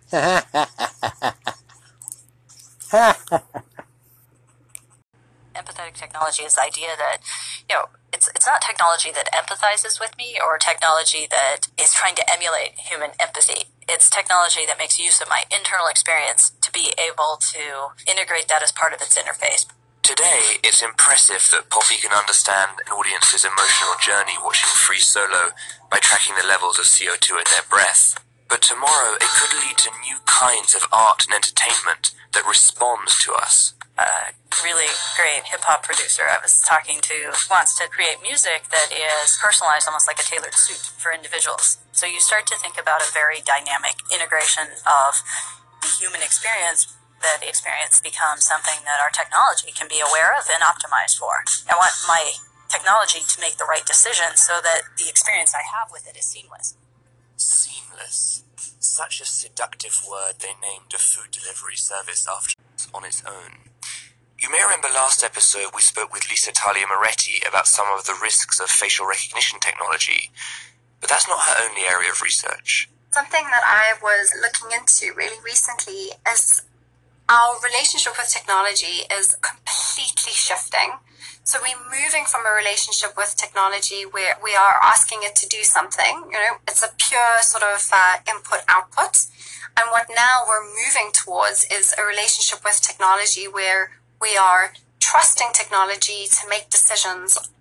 Empathetic technology is the idea that, it's not technology that empathizes with me or technology that is trying to emulate human empathy. It's technology that makes use of my internal experience to be able to integrate that as part of its interface. Today, it's impressive that Poppy can understand an audience's emotional journey watching Free Solo by tracking the levels of CO2 in their breath. But tomorrow, it could lead to new kinds of art and entertainment that respond to us. Really great hip-hop producer I was talking to wants to create music that is personalized almost like a tailored suit for individuals. So you start to think about a very dynamic integration of the human experience. That experience becomes something that our technology can be aware of and optimized for. I want my technology to make the right decision so that the experience I have with it is seamless. Seamless. Such a seductive word they named a food delivery service after on its own. You may remember last episode we spoke with Lisa Talia Moretti about some of the risks of facial recognition technology, but that's not her only area of research. Something that I was looking into really recently is our relationship with technology is completely shifting. So we're moving from a relationship with technology where we are asking it to do something, it's a pure sort of input-output. And what now we're moving towards is a relationship with technology where we are trusting technology to make decisions